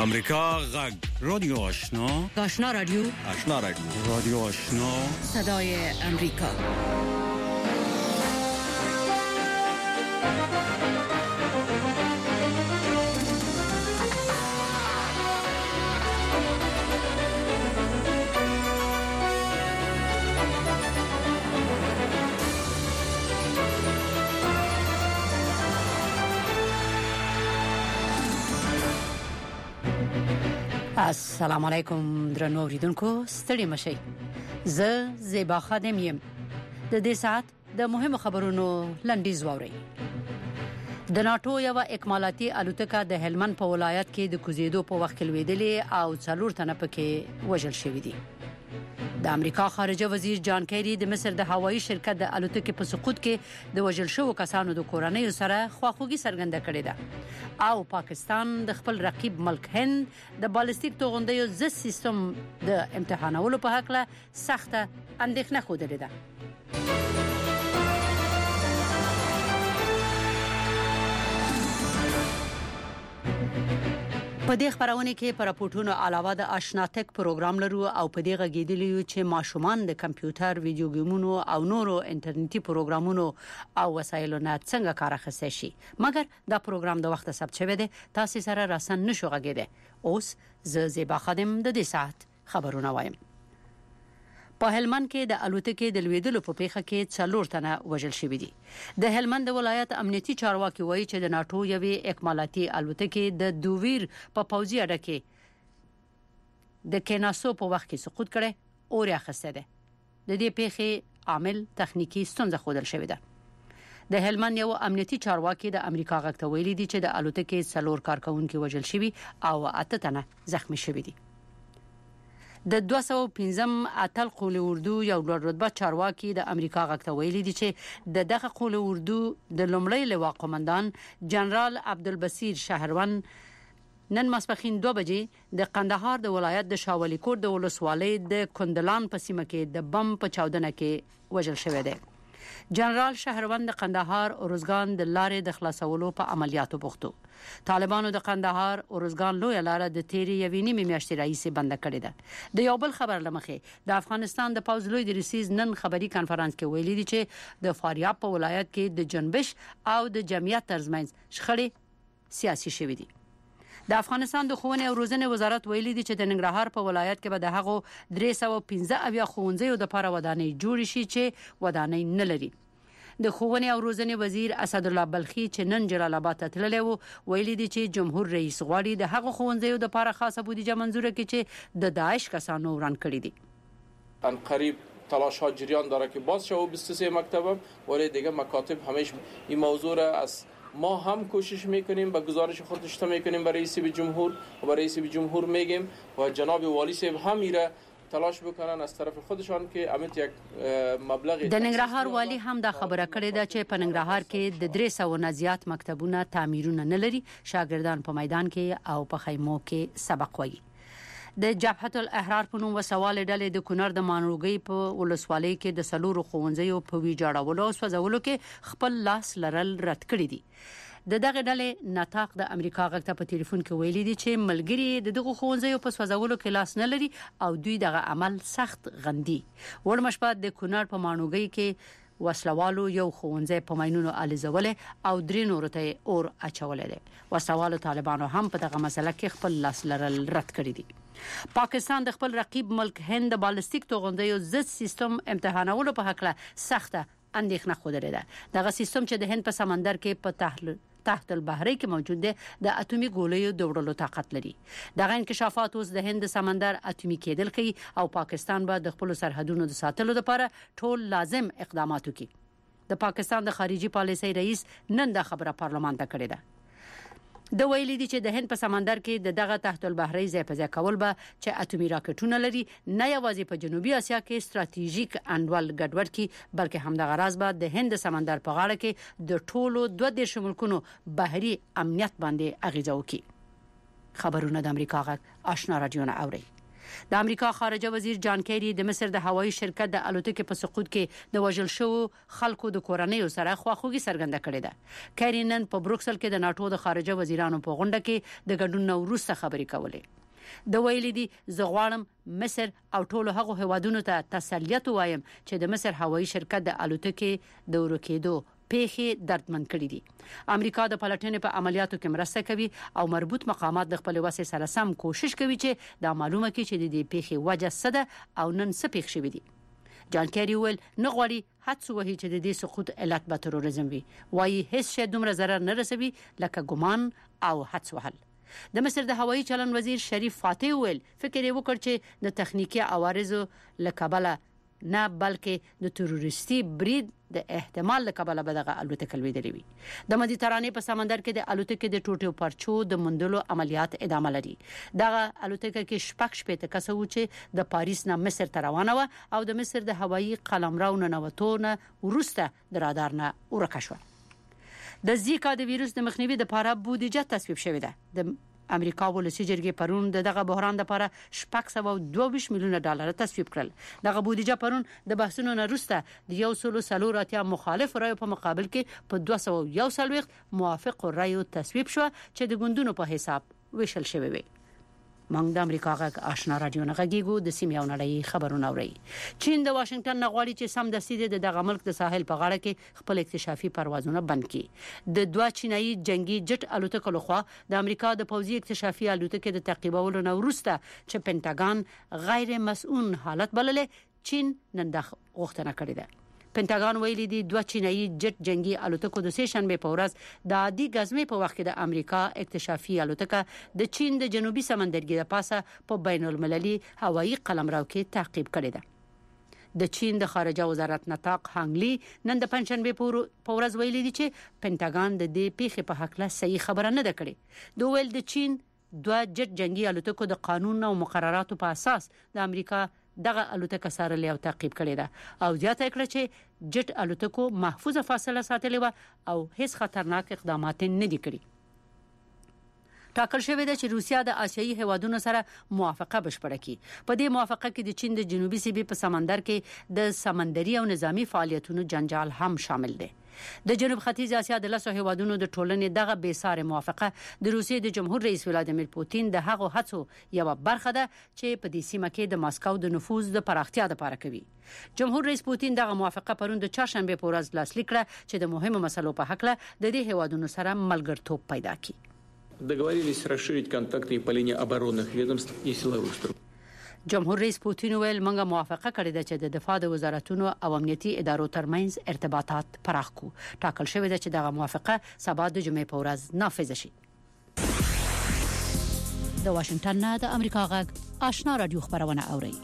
امریکا غږ رادیو آشنا رادیو رادیو آشنا صدای امریکا. السلام علیکم درنو اوریدونکو، ستړي مشئ. زه زیبا خادم یم. د دې ساعت د مهمو خبرونو لنډیز واورئ. د ناتو یو اکمالاتي الوتکه د هلمند په ولایت کې د کوزیدو په وخت کې لویدلې او 4 تنه پکې وژل شوي دي. د امریکا خارجه وزیر جان کیری د مصر د هوایي شرکت د الوتکې په سقوط کې د وژل شوو کسانو د کورنۍ سره خواخوږي څرګنده کړې ده او پاکستان د خپل رقیب ملک هند د بالستیک توغندیو ضد سیستم د امتحانولو په حق له سخته اندېښنه خوده ده. په دې خبرونه کې پر راپورټونو علاوه د آشنا تک پروګرام لرو او په دې غږیدلی چې ماشومان د کمپیوټر، ویډیو گیمونو او نورو انټرنیټي پروګرامونو او وسایلو نه څنګه کار اخیستل شي. مګر دا پروګرام د وخت ثبت شوی دی، تاسو سره راسن نشو غږیده. اوس زه زیبا خادم د دې ساعت خبرونه وایم. په هلمند کې د الوتکې د لویدلو په پیښه کې 4 تنه وژل شوي دي. د هلمند ولایت امنیتي چارواکي وایي چې د ناتو یوې اکمالاتي الوتکې د دوویر په پوځي اډه کې د کیناسو په وخت کې سقوط کړي او راخسته ده. د دې پیښې عامل تخنیکی ستونزه خوندل شوې ده. د هلمند یو امنیتي چارواکي د امریکا غږ ته ویلي دي چې د الوتکې 4 کارکونکو وژل شوي او 8 تنه زخمی شوي دي. د 215 اتل قول اردو یو لوړ رتبه چارواکي د امریکا غږ ته ویلي دي چې دغه قول اردو د لومړی لواء قومندان جنرال عبدالبصیر شهروان نن ماسپښین 2 بجې د قندهار د ولایت د شاولی کوټ د ولسوالۍ د کندلان په سیمه کې د بم په چاودنه کې وژل شوی دی. جنرال شهروان د قندهار اورزګان د لارې د خلاصولو په عملیاتو بوختو. طالبانو د قندهار اورزګان لوی لار د تیری یوینی میاشتې رئیس بند کړی ده. د یو بل خبر لمخې د افغانستان د پوز لوی دریسیز نن خبري کانفرنس کې ویلي دي چې د فاریاب په ولایت کې د جنبش او د جمعیت ترمنځ شخړې سیاسي شوې دي. د افغانستان د ښوونې او روزنې وزارت ویلي دي چې د ننګرهار په ولایت کې به د هغو 315 ښوونځیو د لپاره ودانۍ جوړ شي چې ودانۍ نه لري. د ښوونې او روزنې وزیر اسد الله بلخي چې نن جلال آباد ته تللی و ویلي دي چې جمهور رئیس غواړي د هغو ښوونځیو د لپاره خاصه بودیجه منظور کړي چې د داعش کسانو وران کړي دي. ان قریب تلاش ها جریان داره که باز شه و 23 مکتبم ولی دیگه مکاتب همیشه این موضوع را از ما هم کوشش میکنیم به گزارش خود اشاره میکنیم برای رئیس جمهور و برای رئیس جمهور میگیم و جناب والی صاحب هم میره تلاش بکنن از طرف خودشان که امید یک مبلغ. د ننګرهار والی هم دا خبره کړې ده چې په ننګرهار کې د 300 نه زیات مکتبونه تعمیرونه نه لري. شاګردان په میدان کې او په خیمو کې سبق وایي. د جبهه الاحرار په نوم وسوال ډلې د کونړ د مانوګي په ولسوالۍ کې د سلورو ښوونځیو په ویجاړولو او سوځولو کې خپل لاس لرل رد کړی دي. د دغه ډلې نطاق د امریکا غږ ته په ټلیفون کې ویلي دي چې ملګری د دغه ښوونځیو په سوځولو کې لاس نه لري او دوی دغه عمل سخت غندي. ورمشپات د کونړ په مانوګي کې وسلوالو یو ښوونځی په ماینونو الیزولې او 3 نورو ته اور اچولې دي. وسوالو طالبانو هم په دغه مسله کې خپل لاس لرل رد کړی دي. پاکستان د خپل رقیب ملک هند د بالستیک توغندیو ضد سیستم امتحانولو په حق له سخته اندېښنه خوده ده. دغه سیستم چې د هند په سمندر کې په تحت البحري کې موجود دی د اټومي ګولیو د وړلو طاقت لري. دغه انکشافات اوس د هند سمندر اټومي کېدل کوي او پاکستان به د خپل سرحدونو د ساتلو لپاره ټول لازم اقدامات وکړي. د پاکستان د خارجي پالیسۍ رئیس نن د خبره پارلمان ته کړې ده. د ویلي دي چې د هند په سمندر کې دغه تحت البحري ځای په ځای کول به چې اټومي راکټونه لري نه یوازې په جنوبي اسیا کې ستراتیژیک انډول ګډوډ کی بلکې همدغه راز به د هند سمندر په غاړه کې د ټولو 22 ملکونو بحري امنیت باندې اغیزه وکړي. خبرونه د امریکا غږ آشنا رادیو نه اوري. د امریکا خارجه وزیر جان کیری د مصر د هوایي شرکت د الوتکې په سقوط کې د وژل شو خلکو د کورنۍ سره خواخوږي څرګنده کړې ده. کیری نن په بروکسل کې د ناتو د خارجه وزیرانو په غونډه کې د ګډون وروسته خبرې کولې. د ویلي دي زغوالم مصر او ټولو هغو هوادونو ته تسلیت وایم چې د مصر هوایي شرکت د الوتکې د ورکېدو پیښې دردمن کړې دي. امریکا د پلټنې په عملیاتو کې مرسته کوي او مربوط مقامات د خپل وسې سره سم کوشش کوي چې دا معلومه کړي چې د دې پیښې وجه څه ده او نن څه پیښ شوی دي. جان کیری ویل نه غواړي حدس وهي چې د دې سقوط علت به تروریزم وي. وايي هیڅ شی دومره ضرر نه رسوي لکه ګمان او حدس وهل. د مصر د هوایي چلن وزیر شریف فاتح ویل فکر یې وکړ چې د تخنیکی عوارضو لکبله نه بلکې د تروریستي برید د احتمال لکبله بدغه الوتکه لویدلې وي. د مدیترانې په سمندر کې د الوتکې د ټوټو پرچو د مندلو عملیات ادامه لري. دغه الوتکه کې شپږ کسه و چې د پاریس نه مصر ته روانه و او د مصر د هوایي قلمرو نه نوتونه ورسته د رادار نه ورکه شو. د زیکا د وایروس د مخنیوي لپاره بودیجه تصویب شوې ده. د امریکا ولسی جرګې پرون دغه بحران لپاره 622 میلیون ډالر تصویب کړل. دغه بودیجه پرون د بحثونو نه وروسته د 140 مخالف رایو په مقابل کې په 241 موافق رایو تصویب شو چې د ګوندونو په حساب ویشل شوی وي. موږ د امریکا غږ آشنا رادیو نه غږیږو د سیمې او نړۍ خبرونه اوري. چین د واشنگټن نه غواړي چې سم د سیده دغه ملک د ساحل په غاړه کې خپل اکتشافي پروازونه بند کړي. د دوه چینایي جنگي جټ الوتکو لخوا د امریکا د پوځي اکتشافي الوتکې د تعقیبولو نه وروسته چې پینټاګان غیر مسؤل حالت بللې چین نن د غوښتنه کړې ده. پینټاګان ویلي دي دوه چینایي جټ جنگي الوتکو د سه شنبه په ورځ د عادي غزمې په وخت کې د امریکا اکتشافي الوتکه د چین د جنوبي سمندرګي د پاسه په بین المللي هوایي قلمرو کې تعقیب کړې ده. د چین د خارجه وزارت نطاق هانګلی نن د پنځشنبه په ورځ ویلي دي چې پینټاګان د دې پیښې په حق له صحیح خبره نه ده کړې. دوی ویل د چین دوه جټ جنگي الوتکو د قانون او مقرراتو په اساس د امریکا دغه الوتکه سره له تعقیب کړي ده او زیاته کړه چې جټ الوتکو محفوظه فاصله ساتلې و او هیڅ خطرناک اقدامات نه دي کړی. ټاکل شوی دی چې روسیا د آسیایي هوادونو سره موافقه بشپړه کړي. په دې موافقه کې د چین د جنوبي سیمې په سمندر کې د سمندري او نظامی فعالیتونو جنجال هم شامل دی. د جنوب ختیځ اسیا د لاسو هوادونو د ټولنې دغه بیساره موافقه د روسیې د جمهور رئیس ولادیمیر پوتین د هغو هڅو یو برخه ده چې په دې سیمه کې د ماسکو د نفوذ د پراختیا لپاره کوي. جمهور رئیس پوتین دغه موافقه پرون د چهارشنبه په ورځ لاسلیک کړه چې د مهمو مسلو په حق له د دې هوادونو سره ملګرتوب پیدا کړي. Договорились расширить контакты и по линии оборонных ведомств и силовых структур. جمهور رئیس پوتین ویل موږ موافقه کړې ده چې د دفاع د وزارتونو او امنیتي ادارو ترمنځ ارتباطات پراخ کو. ټاکل شوی ده چې دغه موافقه سبا د جمعې په ورځ نافذ شي. د واشنگټن نه د امریکا غږ آشنا رادیو خبرونه اوري.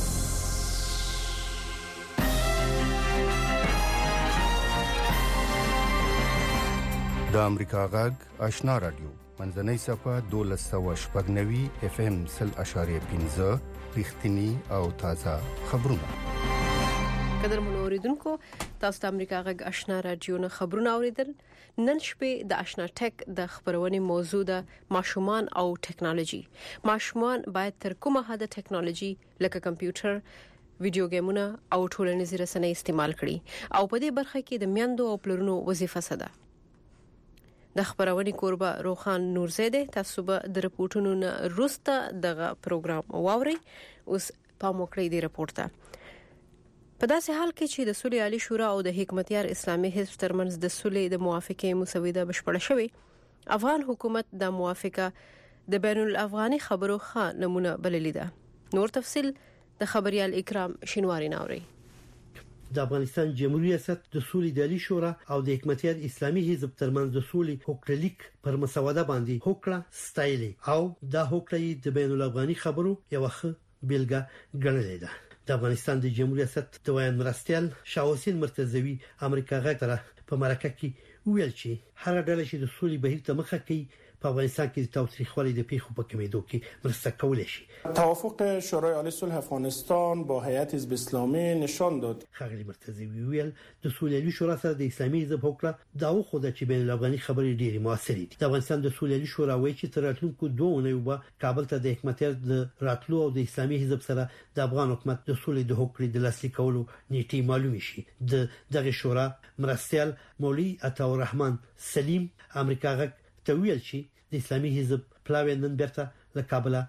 د امریکا غږ آشنا رادیو منځنۍ صفه 1290 اف ام 0.5 رښتینی او تازه خبرونه. قدر منوریدونکو تاسو د امریکا غږ آشنا رادیو نه خبرونه اوریدل. نن شپه د آشنا ټک د خبرونې موضوع د ماشومان او ټکنالوژي. ماشومان باید تر کومه حد ټکنالوژي لکه کمپیوټر ویډیو گیمونه او ټولنیزې رسنۍ استعمال کړي او په دې برخه کې د میندو او پلرونو وظیفه څه ده. د خبرونې کوربه روخان نورزیده تاسو به د رپورټونو نه وروسته دغه پروګرام واوري. اوس پام وکړئ د رپورټ ته. په داسې حال کې چې د صلح عالی شورا او د حکمتیار اسلامي حزب ترمنځ د صلح د موافقې مسوده بشپړه شوې، افغان حکومت د موافقه د بین الافغاني خبرو ښه نمونه بللې ده. نور تفصيل د خبريال اکرام شینواری ناوري. د افغانستان جمهوریت ریاست د صلح عالی شورا او د حکمتیار اسلامي حزب ترمنځ د صلح حکملیک پر مسوده باندې هوکړه ستایلې او دا هوکړه د بین الافغاني خبرو یو ښه بیلګه ګڼلې ده. د افغانستان د جمهوریت ریاست د ویان مرستیال شاه حسین مرتضوی امریکا غږ په مرکه کې ویل چې هر ډله چې د صلح بهیر ته مخه کوي په افغانستان کې د تاوتریخوالي د پیښو په کمیدو کې مرسته کولای شي. توافق شورای عالی صلح افغانستان با هیئت حزب اسلامی نشان داد خغلی مرتضی ویل د سولې شورا سره د اسلامي حزب حکومت دا خو د چې بین الافغاني خبرې ډېری موثرې دي. د افغانستان د سولې شورا وایي چې تر راتلونکو 2 اونیو به کابل ته د حکومت د راتلو او د اسلامي حزب سره د افغان حکومت د سولې د حکومت د لاسلیک کولو نیټه معلومه شي. دغه شورا مرستيال مولوی عطاالرحمن سلیم امریکا غږ ته ویل چې د اسلامي حزب پلاوی نن بیرته له کابل